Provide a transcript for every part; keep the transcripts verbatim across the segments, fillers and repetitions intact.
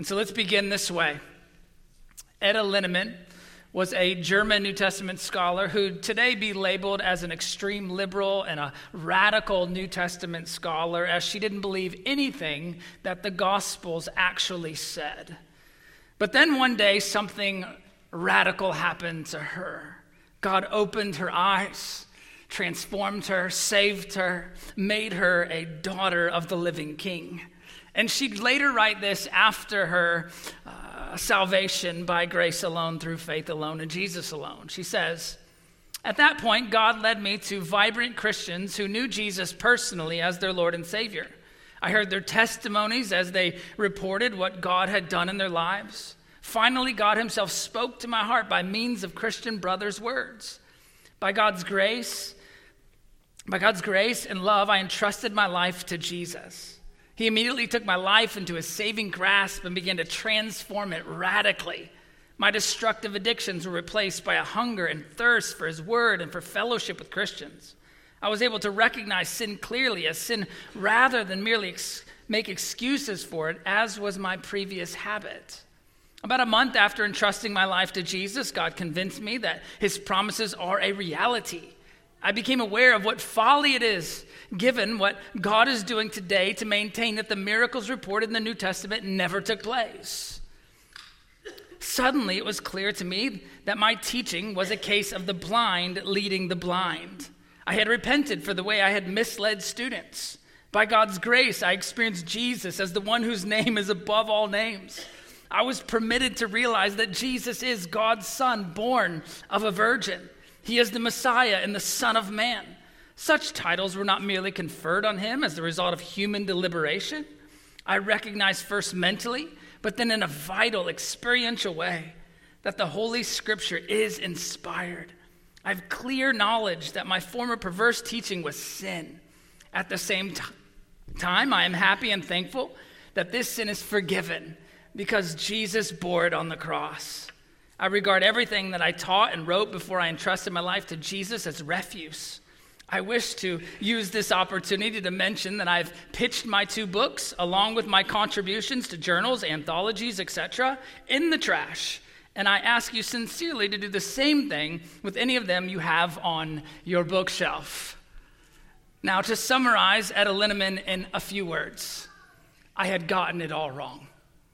And so let's begin this way. Etta Linnemann was a German New Testament scholar who'd today be labeled as an extreme liberal and a radical New Testament scholar, as she didn't believe anything that the Gospels actually said. But then one day, something radical happened to her. God opened her eyes, transformed her, saved her, made her a daughter of the living King. And she'd later write this after her uh, salvation by grace alone, through faith alone, in Jesus alone. She says, "At that point, God led me to vibrant Christians who knew Jesus personally as their Lord and Savior. I heard their testimonies as they reported what God had done in their lives. Finally, God himself spoke to my heart by means of Christian brothers' words. By God's grace, by God's grace and love, I entrusted my life to Jesus. He immediately took my life into his saving grasp and began to transform it radically. My destructive addictions were replaced by a hunger and thirst for his word and for fellowship with Christians. I was able to recognize sin clearly as sin rather than merely ex- make excuses for it, as was my previous habit. About a month after entrusting my life to Jesus, God convinced me that his promises are a reality. I became aware of what folly it is, given what God is doing today, to maintain that the miracles reported in the New Testament never took place. Suddenly, it was clear to me that my teaching was a case of the blind leading the blind. I had repented for the way I had misled students. By God's grace, I experienced Jesus as the one whose name is above all names. I was permitted to realize that Jesus is God's Son, born of a virgin. He is the Messiah and the Son of Man. Such titles were not merely conferred on him as the result of human deliberation. I recognized first mentally, but then in a vital, experiential way, that the Holy Scripture is inspired. I have clear knowledge that my former perverse teaching was sin. At the same t- time, I am happy and thankful that this sin is forgiven because Jesus bore it on the cross. I regard everything that I taught and wrote before I entrusted my life to Jesus as refuse. I wish to use this opportunity to mention that I've pitched my two books, along with my contributions to journals, anthologies, et cetera, in the trash. And I ask you sincerely to do the same thing with any of them you have on your bookshelf. Now, to summarize Etta Linnemann in a few words, I had gotten it all wrong.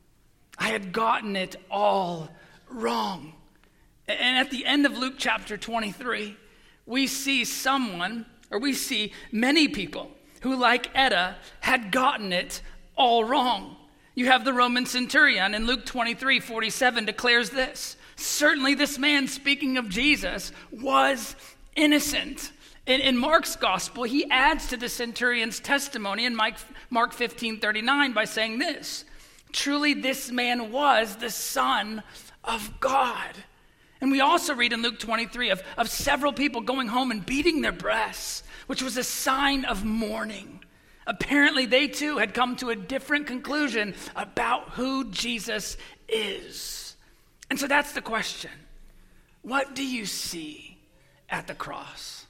I had gotten it all wrong. And at the end of Luke chapter twenty-three, we see someone, or we see many people who, like Etta, had gotten it all wrong. You have the Roman centurion in Luke twenty-three forty-seven declares this: "Certainly this man," speaking of Jesus, "was innocent." In, in Mark's gospel, he adds to the centurion's testimony in Mike, Mark fifteen thirty-nine by saying this: "Truly this man was the Son of God." And we also read in Luke twenty-three of, of several people going home and beating their breasts, which was a sign of mourning. Apparently, they too had come to a different conclusion about who Jesus is. And so that's the question. What do you see at the cross?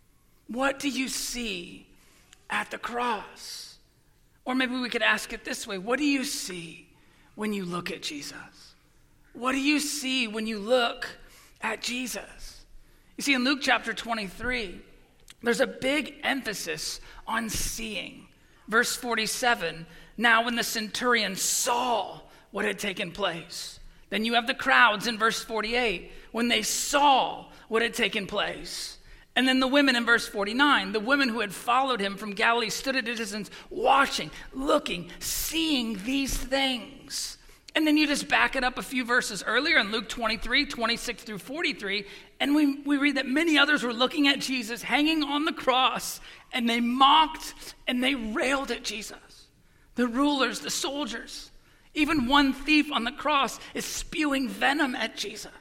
What do you see at the cross? Or maybe we could ask it this way: what do you see when you look at Jesus? What do you see when you look at Jesus? You see, in Luke chapter twenty-three, there's a big emphasis on seeing. Verse forty-seven, "Now when the centurion saw what had taken place." Then you have the crowds in verse forty-eight, when they saw what had taken place. And then the women in verse forty-nine, the women who had followed him from Galilee stood at a distance, watching, looking, seeing these things. And then you just back it up a few verses earlier in Luke twenty-three, twenty-six through forty-three, and we, we read that many others were looking at Jesus hanging on the cross, and they mocked and they railed at Jesus. The rulers, the soldiers, even one thief on the cross is spewing venom at Jesus.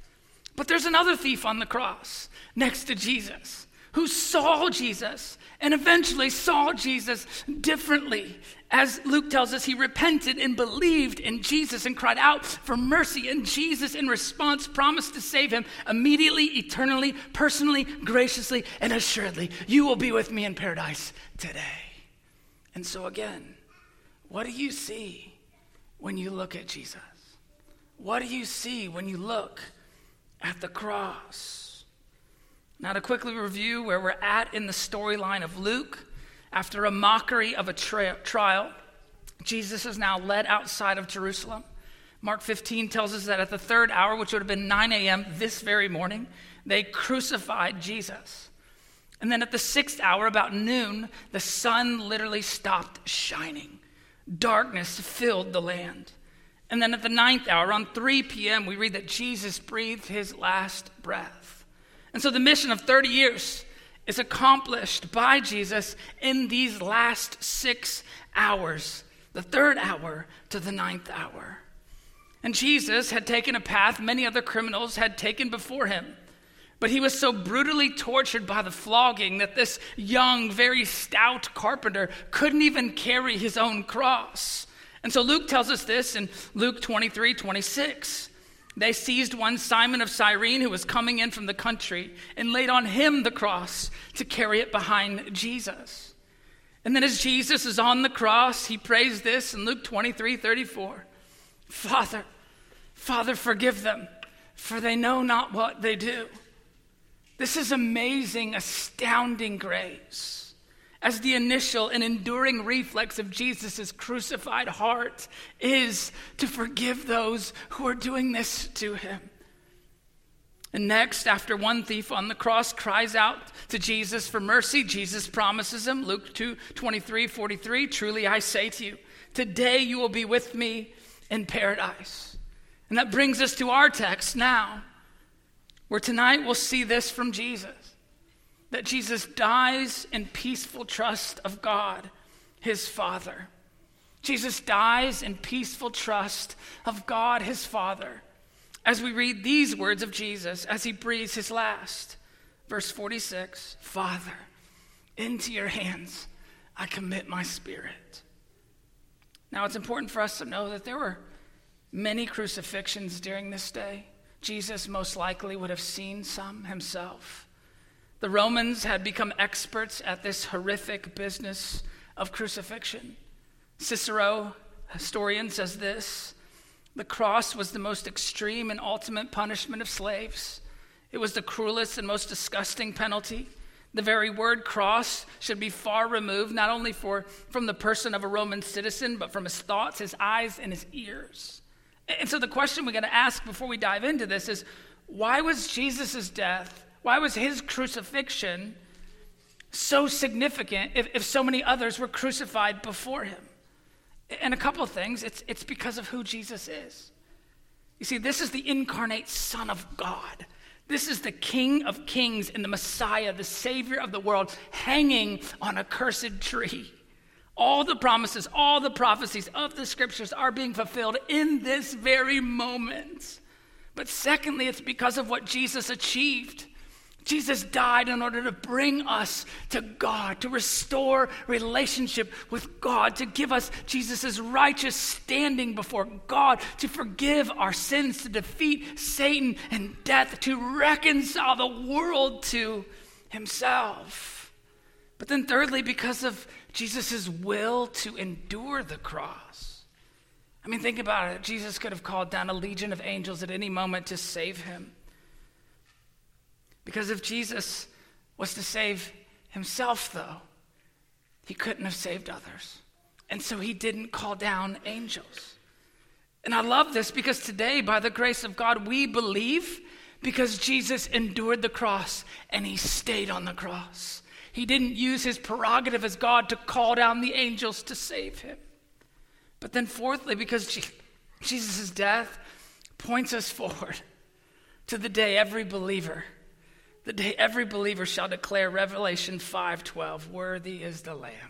But there's another thief on the cross next to Jesus who saw Jesus and eventually saw Jesus differently. As Luke tells us, he repented and believed in Jesus and cried out for mercy. And Jesus, in response, promised to save him immediately, eternally, personally, graciously, and assuredly. You will be with me in paradise today. And so again, what do you see when you look at Jesus? What do you see when you look at the cross? Now, to quickly review where we're at in the storyline of Luke, after a mockery of a tri- trial, Jesus is now led outside of Jerusalem. Mark fifteen tells us that at the third hour, which would have been nine a.m. this very morning, they crucified Jesus. And then at the sixth hour, about noon, the sun literally stopped shining. Darkness filled the land. And then at the ninth hour, on three p.m., we read that Jesus breathed his last breath. And so the mission of thirty years is accomplished by Jesus in these last six hours, the third hour to the ninth hour. And Jesus had taken a path many other criminals had taken before him. But he was so brutally tortured by the flogging that this young, very stout carpenter couldn't even carry his own cross. And so Luke tells us this in Luke twenty-three twenty-six. They seized one Simon of Cyrene who was coming in from the country and laid on him the cross to carry it behind Jesus. And then as Jesus is on the cross, he prays this in Luke twenty-three thirty-four. Father, Father, forgive them, for they know not what they do. This is amazing, astounding grace. As the initial and enduring reflex of Jesus' crucified heart is to forgive those who are doing this to him. And next, after one thief on the cross cries out to Jesus for mercy, Jesus promises him, Luke two twenty-three forty-three, truly I say to you, today you will be with me in paradise. And that brings us to our text now, where tonight we'll see this from Jesus, that Jesus dies in peaceful trust of God, his Father. Jesus dies in peaceful trust of God, his Father, as we read these words of Jesus as he breathes his last. Verse forty-six, Father, into your hands I commit my spirit. Now it's important for us to know that there were many crucifixions during this day. Jesus most likely would have seen some himself. The Romans had become experts at this horrific business of crucifixion. Cicero, historian, says this: the cross was the most extreme and ultimate punishment of slaves. It was the cruelest and most disgusting penalty. The very word cross should be far removed, not only for, from the person of a Roman citizen, but from his thoughts, his eyes, and his ears. And so the question we got to ask before we dive into this is, why was Jesus' death, why was his crucifixion so significant if, if so many others were crucified before him? And a couple of things, it's, it's because of who Jesus is. You see, this is the incarnate Son of God. This is the King of Kings and the Messiah, the Savior of the world, hanging on a cursed tree. All the promises, all the prophecies of the scriptures are being fulfilled in this very moment. But secondly, it's because of what Jesus achieved. Jesus died in order to bring us to God, to restore relationship with God, to give us Jesus' righteous standing before God, to forgive our sins, to defeat Satan and death, to reconcile the world to himself. But then thirdly, because of Jesus' will to endure the cross. I mean, think about it. Jesus could have called down a legion of angels at any moment to save him. Because if Jesus was to save himself, though, he couldn't have saved others. And so he didn't call down angels. And I love this because today, by the grace of God, we believe because Jesus endured the cross and he stayed on the cross. He didn't use his prerogative as God to call down the angels to save him. But then fourthly, because Jesus' death points us forward to the day every believer, the day every believer shall declare Revelation five twelve, worthy is the Lamb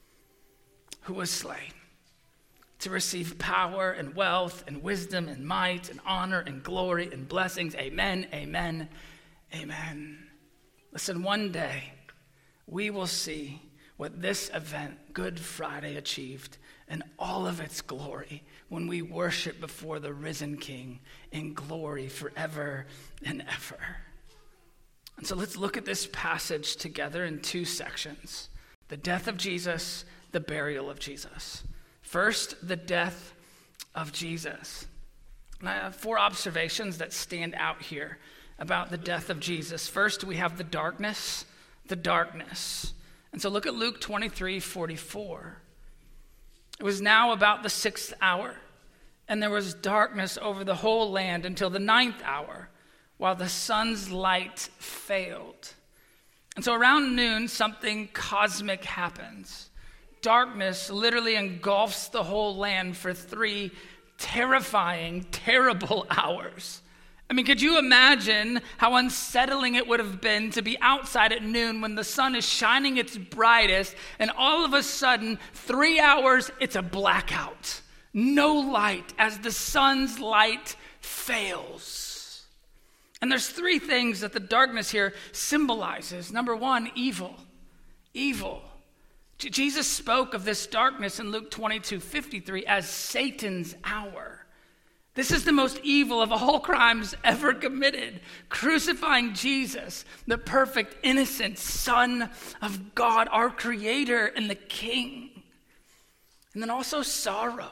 who was slain to receive power and wealth and wisdom and might and honor and glory and blessings. Amen, amen, amen. Listen, one day, we will see what this event, Good Friday, achieved in all of its glory when we worship before the risen King in glory forever and ever. And so let's look at this passage together in two sections: the death of Jesus, the burial of Jesus. First, the death of Jesus. And I have four observations that stand out here about the death of Jesus. First, we have the darkness, the darkness. And so look at Luke twenty-three forty-four. It was now about the sixth hour, and there was darkness over the whole land until the ninth hour, while the sun's light failed. And so around noon, something cosmic happens. Darkness literally engulfs the whole land for three terrifying, terrible hours. I mean, could you imagine how unsettling it would have been to be outside at noon when the sun is shining its brightest, and all of a sudden, three hours, it's a blackout. No light as the sun's light fails. And there's three things that the darkness here symbolizes. Number one, evil. Evil. J- Jesus spoke of this darkness in Luke twenty-two fifty-three as Satan's hour. This is the most evil of all crimes ever committed, crucifying Jesus, the perfect, innocent Son of God, our Creator and the King. And then also sorrow.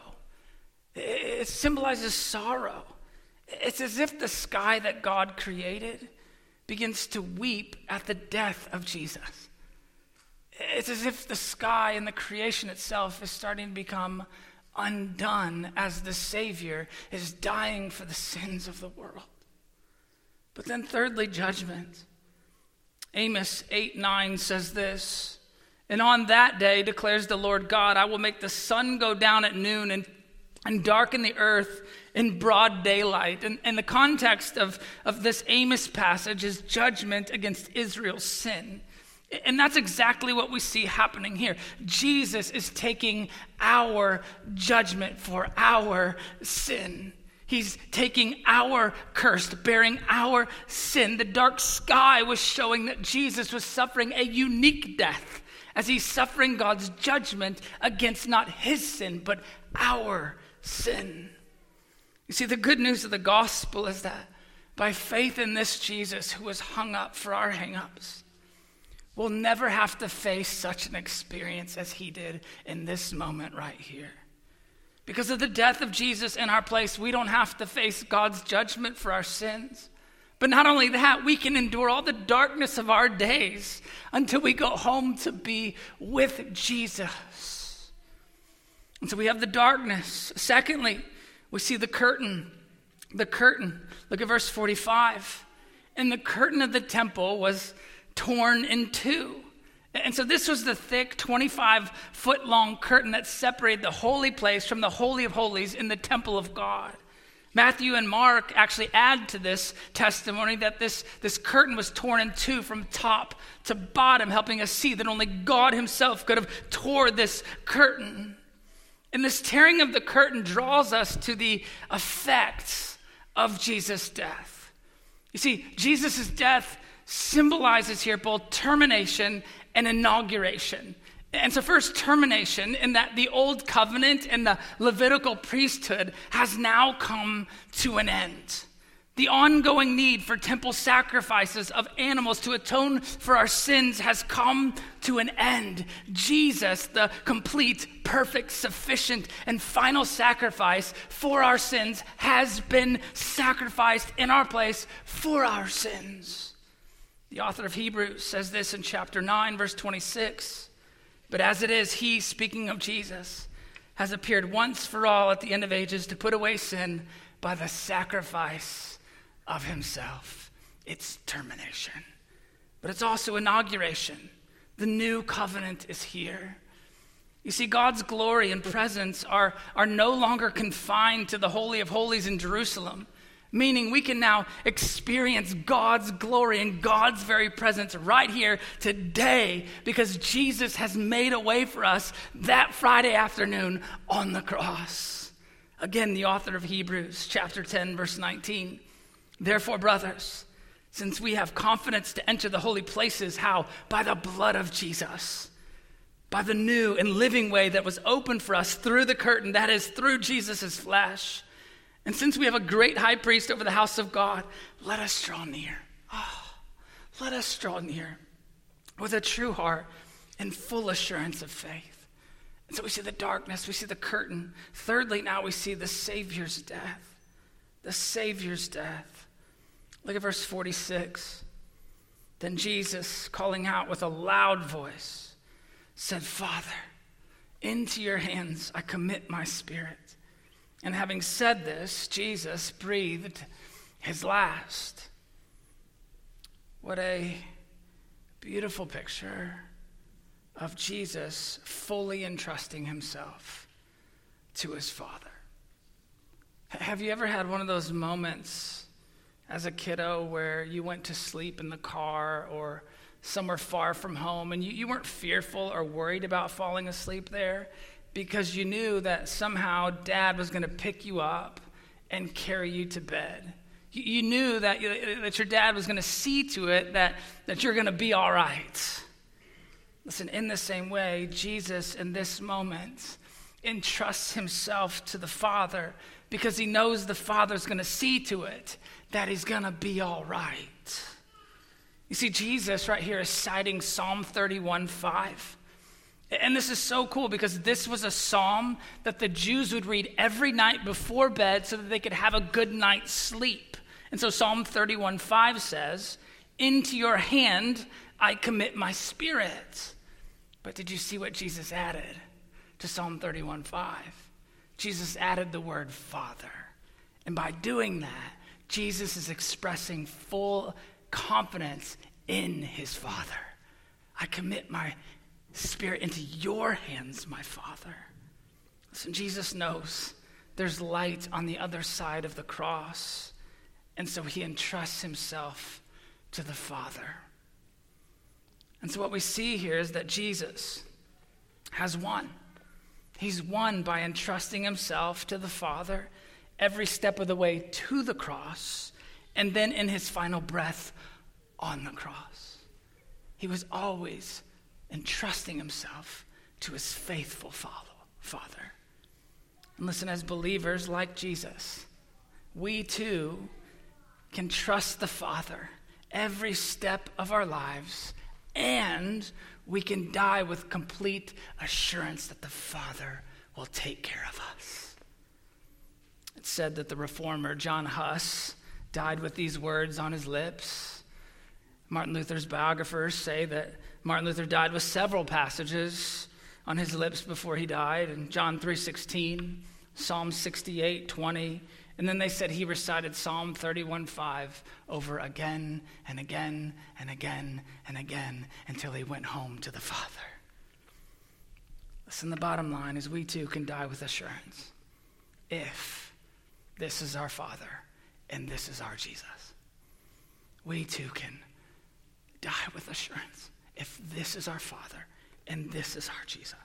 It symbolizes sorrow. It's as if the sky that God created begins to weep at the death of Jesus. It's as if the sky and the creation itself is starting to become undone as the Savior is dying for the sins of the world. But then thirdly, judgment. Amos eight nine says this, "And on that day, declares the Lord God, I will make the sun go down at noon and, and darken the earth in broad daylight." And, and the context of, of this Amos passage is judgment against Israel's sin. And that's exactly what we see happening here. Jesus is taking our judgment for our sin. He's taking our curse, bearing our sin. The dark sky was showing that Jesus was suffering a unique death as he's suffering God's judgment against not his sin, but our sin. You see, the good news of the gospel is that by faith in this Jesus who was hung up for our hang-ups, we'll never have to face such an experience as he did in this moment right here. Because of the death of Jesus in our place, we don't have to face God's judgment for our sins. But not only that, we can endure all the darkness of our days until we go home to be with Jesus. And so we have the darkness. Secondly, we see the curtain. The curtain. Look at verse forty-five. And the curtain of the temple was torn in two. And so this was the thick twenty-five foot long curtain that separated the holy place from the Holy of Holies in the temple of God. Matthew and Mark actually add to this testimony that this, this curtain was torn in two from top to bottom, helping us see that only God himself could have tore this curtain. And this tearing of the curtain draws us to the effects of Jesus' death. You see, Jesus' death symbolizes here both termination and inauguration. And so first, termination, in that the old covenant and the Levitical priesthood has now come to an end. The ongoing need for temple sacrifices of animals to atone for our sins has come to an end. Jesus, the complete, perfect, sufficient, and final sacrifice for our sins, has been sacrificed in our place for our sins. The author of Hebrews says this in chapter nine, verse twenty-six. But as it is, he, speaking of Jesus, has appeared once for all at the end of ages to put away sin by the sacrifice of himself. It's termination. But it's also inauguration. The new covenant is here. You see, God's glory and presence are, are no longer confined to the Holy of Holies in Jerusalem, meaning we can now experience God's glory and God's very presence right here today because Jesus has made a way for us that Friday afternoon on the cross. Again, the author of Hebrews chapter ten, verse nineteen. Therefore, brothers, since we have confidence to enter the holy places, how? By the blood of Jesus. By the new and living way that was opened for us through the curtain, that is, through Jesus' flesh. And since we have a great high priest over the house of God, let us draw near. Oh, let us draw near with a true heart and full assurance of faith. And so we see the darkness, we see the curtain. Thirdly, now we see the Savior's death. The Savior's death. Look at verse forty-six. Then Jesus, calling out with a loud voice, said, Father, into your hands I commit my spirit. And having said this, Jesus breathed his last. What a beautiful picture of Jesus fully entrusting himself to his Father. Have you ever had one of those moments as a kiddo where you went to sleep in the car or somewhere far from home and you, you weren't fearful or worried about falling asleep there because you knew that somehow Dad was going to pick you up and carry you to bed? You, you knew that, that your dad was going to see to it that, that you're going to be all right. Listen, in the same way, Jesus in this moment entrusts himself to the Father because he knows the Father's going to see to it that he's going to be all right. You see, Jesus right here is citing Psalm thirty-one five. And this is so cool because this was a psalm that the Jews would read every night before bed so that they could have a good night's sleep. And so Psalm thirty-one five says, into your hand I commit my spirit. But did you see what Jesus added to Psalm thirty-one five? Jesus added the word Father. And by doing that, Jesus is expressing full confidence in his Father. I commit my spirit into your hands, my Father. Listen, Jesus knows there's light on the other side of the cross. And so he entrusts himself to the Father. And so what we see here is that Jesus has won. He's won by entrusting himself to the Father every step of the way to the cross, and then in his final breath on the cross. He was always entrusting himself to his faithful Father. And listen, as believers like Jesus, we too can trust the Father every step of our lives, and we can die with complete assurance that the Father will take care of us. It's said that the reformer John Huss died with these words on his lips. Martin Luther's biographers say that Martin Luther died with several passages on his lips before he died, in John three sixteen, Psalm sixty-eight twenty, and then they said he recited Psalm thirty-one five over again and again and again and again until he went home to the Father. Listen, the bottom line is we too can die with assurance if this is our Father and this is our Jesus. We too can die with assurance if this is our Father and this is our Jesus.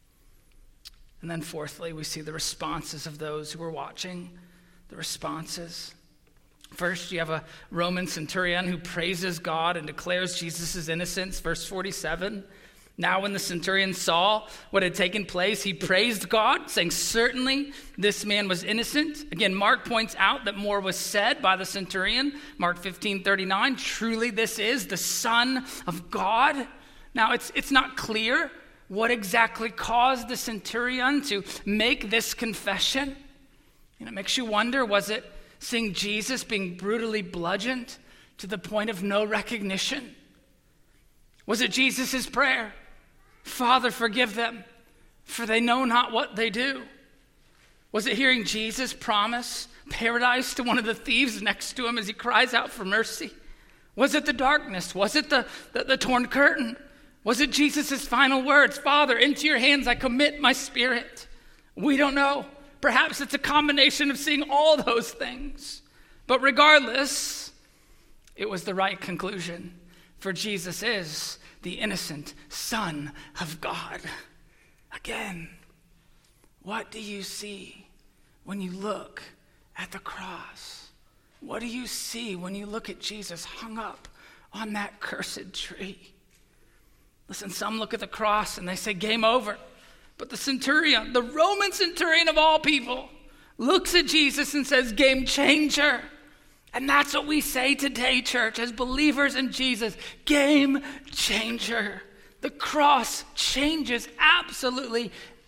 And then fourthly, we see the responses of those who were watching. The responses. First, you have a Roman centurion who praises God and declares Jesus' innocence. Verse forty-seven. Now when the centurion saw what had taken place, he praised God, saying, certainly this man was innocent. Again, Mark points out that more was said by the centurion. Mark fifteen thirty-nine, truly this is the Son of God. Now, it's it's not clear what exactly caused the centurion to make this confession. And it makes you wonder, was it seeing Jesus being brutally bludgeoned to the point of no recognition? Was it Jesus' prayer? Father, forgive them, for they know not what they do. Was it hearing Jesus promise paradise to one of the thieves next to him as he cries out for mercy? Was it the darkness? Was it the, the, the torn curtain? Was it Jesus' final words? Father, into your hands I commit my spirit. We don't know. Perhaps it's a combination of seeing all those things. But regardless, it was the right conclusion. For Jesus is the innocent Son of God. Again, what do you see when you look at the cross? What do you see when you look at Jesus hung up on that cursed tree? Listen, some look at the cross and they say, game over. But the centurion, the Roman centurion of all people, looks at Jesus and says, game changer. And that's what we say today, church, as believers in Jesus, game changer. The cross changes absolutely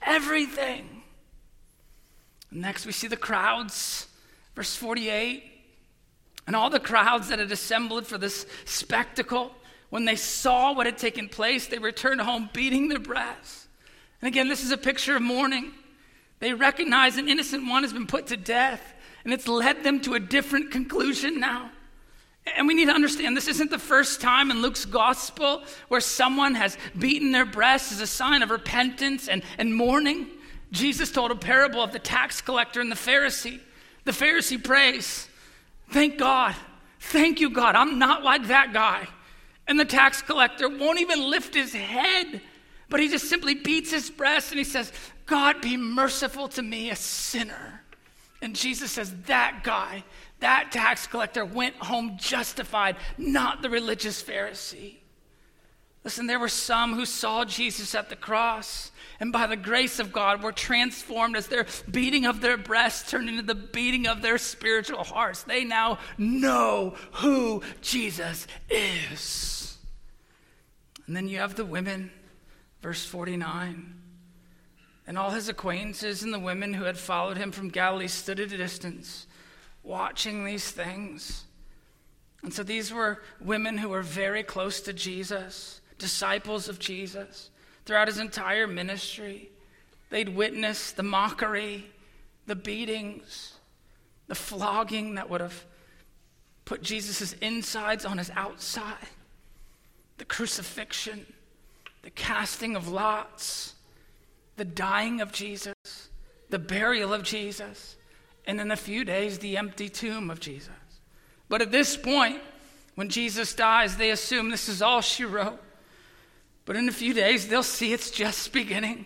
everything. Next, we see the crowds, verse forty-eight. And all the crowds that had assembled for this spectacle, when they saw what had taken place, they returned home beating their breasts. And again, this is a picture of mourning. They recognize an innocent one has been put to death, and it's led them to a different conclusion now. And we need to understand this isn't the first time in Luke's gospel where someone has beaten their breasts as a sign of repentance and, and mourning. Jesus told a parable of the tax collector and the Pharisee. The Pharisee prays, "Thank God. Thank you, God. I'm not like that guy." And the tax collector won't even lift his head, but he just simply beats his breast and he says, "God, be merciful to me, a sinner." And Jesus says, that guy, that tax collector went home justified, not the religious Pharisee. Listen, there were some who saw Jesus at the cross, and by the grace of God were transformed as their beating of their breasts turned into the beating of their spiritual hearts. They now know who Jesus is. And then you have the women, verse forty-nine. And all his acquaintances and the women who had followed him from Galilee stood at a distance, watching these things. And so these were women who were very close to Jesus, disciples of Jesus. Throughout his entire ministry, they'd witnessed the mockery, the beatings, the flogging that would have put Jesus' insides on his outside, the crucifixion, the casting of lots, the dying of Jesus, the burial of Jesus, and in a few days, the empty tomb of Jesus. But at this point, when Jesus dies, they assume this is all she wrote. But in a few days, they'll see it's just beginning.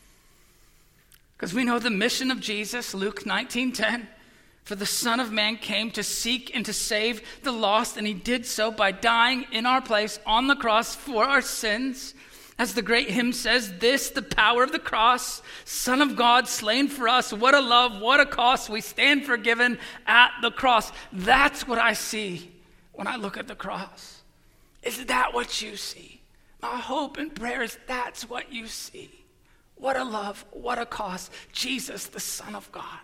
Because we know the mission of Jesus, Luke nineteen ten, for the Son of Man came to seek and to save the lost, and he did so by dying in our place on the cross for our sins. As the great hymn says, this, the power of the cross, Son of God slain for us. What a love, what a cost. We stand forgiven at the cross. That's what I see when I look at the cross. Is that what you see? My hope and prayer is that's what you see. What a love, what a cost. Jesus, the Son of God.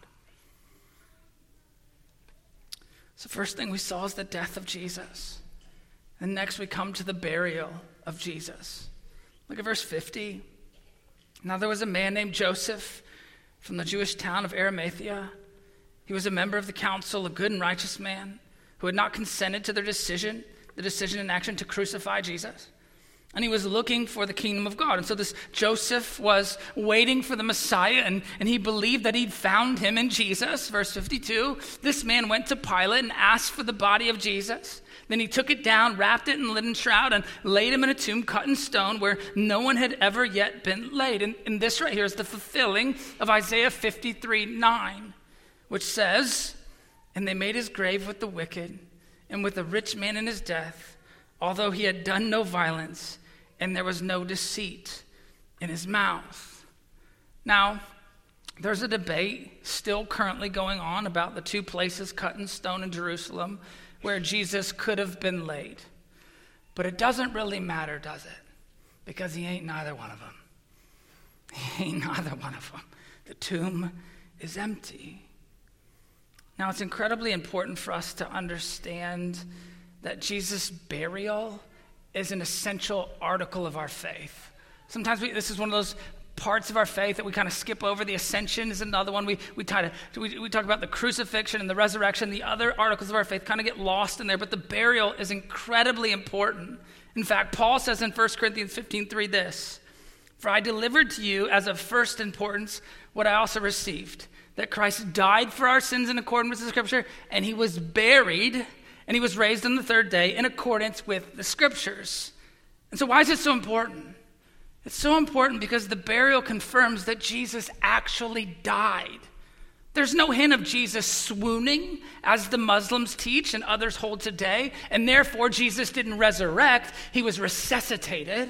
So first thing we saw is the death of Jesus. And next we come to the burial of Jesus. Look at verse fifty. Now there was a man named Joseph from the Jewish town of Arimathea. He was a member of the council, a good and righteous man who had not consented to their decision, the decision in action to crucify Jesus. And he was looking for the kingdom of God. And so this Joseph was waiting for the Messiah, and, and he believed that he'd found him in Jesus. Verse fifty-two, this man went to Pilate and asked for the body of Jesus. Then he took it down, wrapped it in a linen shroud, and laid him in a tomb cut in stone where no one had ever yet been laid. And, and this right here is the fulfilling of Isaiah fifty-three nine, which says, and they made his grave with the wicked and with a rich man in his death, although he had done no violence, and there was no deceit in his mouth. Now, there's a debate still currently going on about the two places cut in stone in Jerusalem where Jesus could have been laid. But it doesn't really matter, does it? Because he ain't neither one of them. He ain't neither one of them. The tomb is empty. Now, it's incredibly important for us to understand that Jesus' burial is an essential article of our faith. Sometimes we, this is one of those parts of our faith that we kind of skip over. The ascension is another one. We we, try to, we we talk about the crucifixion and the resurrection. The other articles of our faith kind of get lost in there, but the burial is incredibly important. In fact, Paul says in First Corinthians fifteen three this, for I delivered to you as of first importance what I also received, that Christ died for our sins in accordance with the scripture, and he was buried, and he was raised on the third day in accordance with the scriptures. And so why is it so important? It's so important because the burial confirms that Jesus actually died. There's no hint of Jesus swooning, as the Muslims teach and others hold today, and therefore Jesus didn't resurrect, he was resuscitated.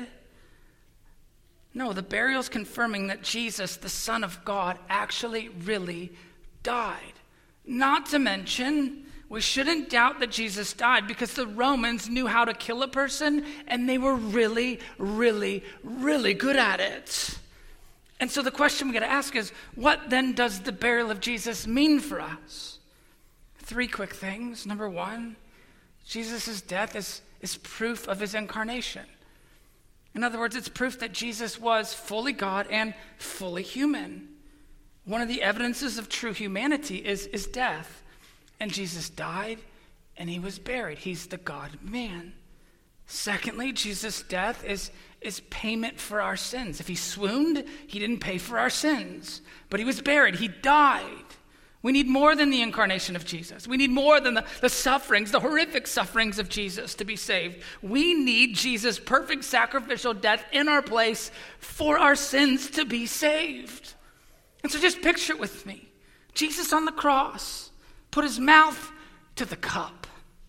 No, the burial's confirming that Jesus, the Son of God, actually really died. Not to mention, we shouldn't doubt that Jesus died because the Romans knew how to kill a person, and they were really, really, really good at it. And so the question we got to ask is, what then does the burial of Jesus mean for us? Three quick things. Number one, Jesus' death is, is proof of his incarnation. In other words, it's proof that Jesus was fully God and fully human. One of the evidences of true humanity is, is death. And Jesus died and he was buried. He's the God-man. Secondly, Jesus' death is, is payment for our sins. If he swooned, he didn't pay for our sins. But he was buried. He died. We need more than the incarnation of Jesus. We need more than the, the sufferings, the horrific sufferings of Jesus to be saved. We need Jesus' perfect sacrificial death in our place for our sins to be saved. And so just picture it with me. Jesus on the cross put his mouth to the cup.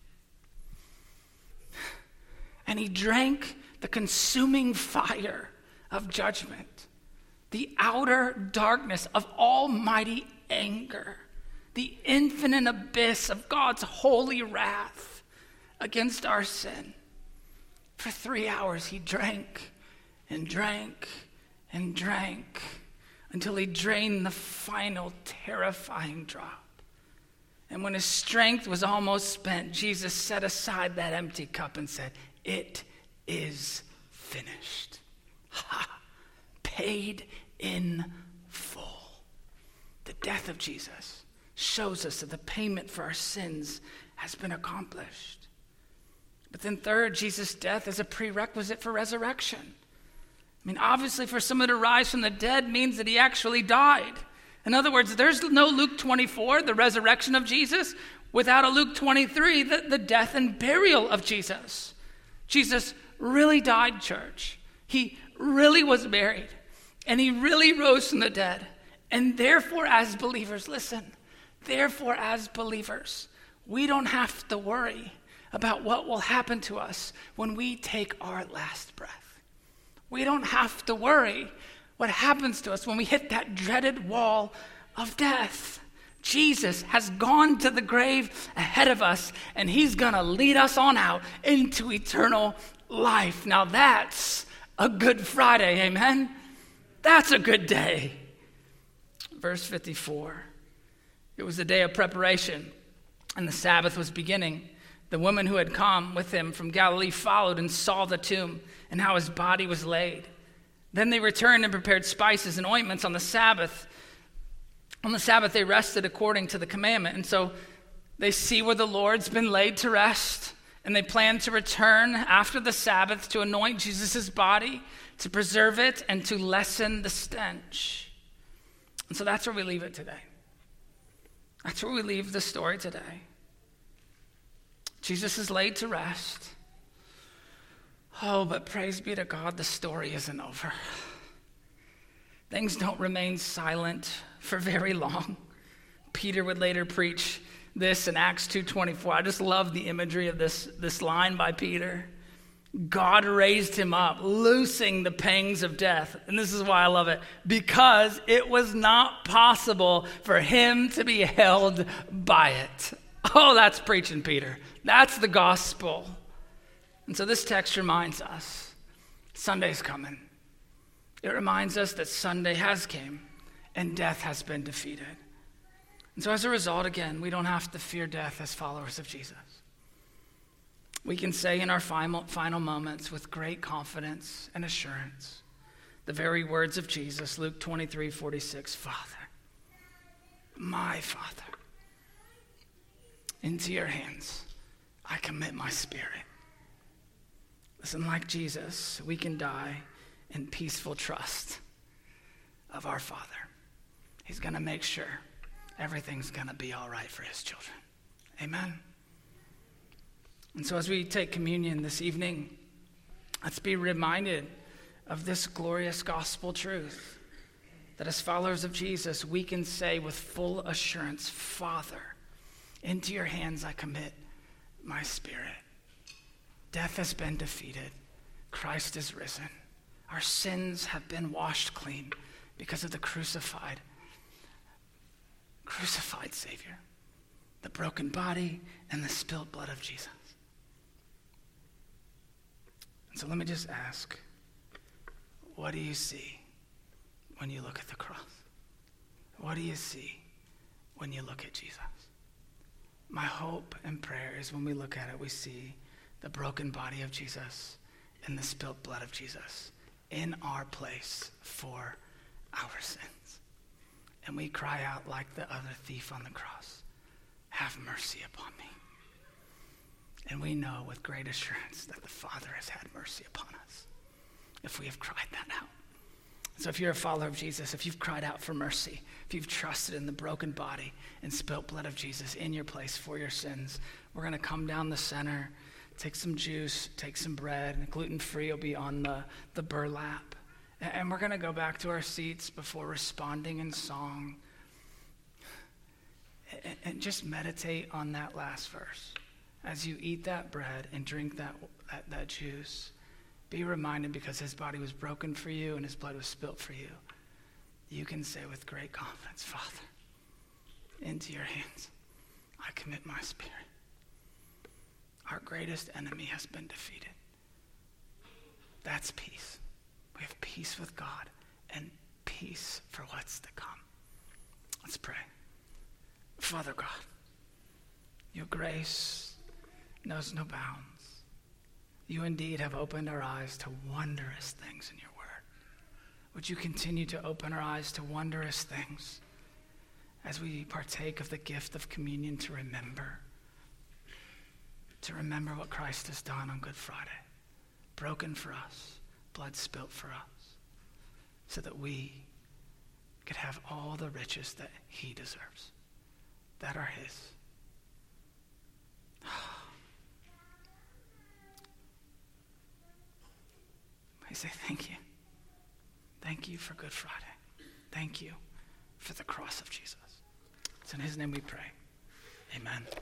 And he drank the consuming fire of judgment, the outer darkness of almighty anger, the infinite abyss of God's holy wrath against our sin. For three hours he drank and drank and drank until he drained the final terrifying drop. And when his strength was almost spent, Jesus set aside that empty cup and said, "It is finished." Ha! Paid in full. The death of Jesus shows us that the payment for our sins has been accomplished. But then third, Jesus' death is a prerequisite for resurrection. I mean, obviously for someone to rise from the dead means that he actually died. In other words, there's no Luke twenty-four, the resurrection of Jesus, without a Luke twenty-three, the, the death and burial of Jesus. Jesus really died, church. He really was buried. And he really rose from the dead. And therefore, as believers, listen, therefore, as believers, we don't have to worry about what will happen to us when we take our last breath. We don't have to worry what happens to us when we hit that dreaded wall of death. Jesus has gone to the grave ahead of us, and he's going to lead us on out into eternal life. Now that's a good Friday, amen? That's a good day. Verse fifty-four, it was the day of preparation, and the Sabbath was beginning. The woman who had come with him from Galilee followed and saw the tomb and how his body was laid. Then they returned and prepared spices and ointments on the Sabbath. On the Sabbath, they rested according to the commandment. And so they see where the Lord's been laid to rest, and they plan to return after the Sabbath to anoint Jesus' body, to preserve it, and to lessen the stench. And so that's where we leave it today. That's where we leave the story today. Jesus is laid to rest. Oh, but praise be to God, the story isn't over. Things don't remain silent for very long. Peter would later preach this in Acts two twenty-four. I just love the imagery of this, this line by Peter. God raised him up, loosing the pangs of death. And this is why I love it. Because it was not possible for him to be held by it. Oh, that's preaching, Peter. That's the gospel. And so this text reminds us, Sunday's coming. It reminds us that Sunday has came and death has been defeated. And so as a result, again, we don't have to fear death as followers of Jesus. We can say in our final, final moments with great confidence and assurance the very words of Jesus, Luke twenty-three forty-six, Father, my Father, into your hands I commit my spirit. Listen, like Jesus, we can die in peaceful trust of our Father. He's going to make sure everything's going to be all right for his children. Amen. And so as we take communion this evening, let's be reminded of this glorious gospel truth, that as followers of Jesus, we can say with full assurance, Father, into your hands I commit my spirit. Death has been defeated. Christ is risen. Our sins have been washed clean because of the crucified, crucified Savior, the broken body and the spilled blood of Jesus. And so let me just ask, what do you see when you look at the cross? What do you see when you look at Jesus? My hope and prayer is when we look at it, we see the broken body of Jesus and the spilt blood of Jesus in our place for our sins. And we cry out like the other thief on the cross, have mercy upon me. And we know with great assurance that the Father has had mercy upon us if we have cried that out. So if you're a follower of Jesus, if you've cried out for mercy, if you've trusted in the broken body and spilt blood of Jesus in your place for your sins, we're going to come down the center, take some juice, take some bread. Gluten-free will be on the, the burlap. And we're going to go back to our seats before responding in song. And just meditate on that last verse. As you eat that bread and drink that, that, that juice, be reminded, because his body was broken for you and his blood was spilt for you, you can say with great confidence, Father, into your hands I commit my spirit. Our greatest enemy has been defeated. That's peace. We have peace with God and peace for what's to come. Let's pray. Father God, your grace knows no bounds. You indeed have opened our eyes to wondrous things in your word. Would you continue to open our eyes to wondrous things as we partake of the gift of communion, to remember, to remember what Christ has done on Good Friday, broken for us, blood spilt for us, so that we could have all the riches that he deserves, that are his. I say thank you. Thank you for Good Friday. Thank you for the cross of Jesus. It's in his name we pray. Amen.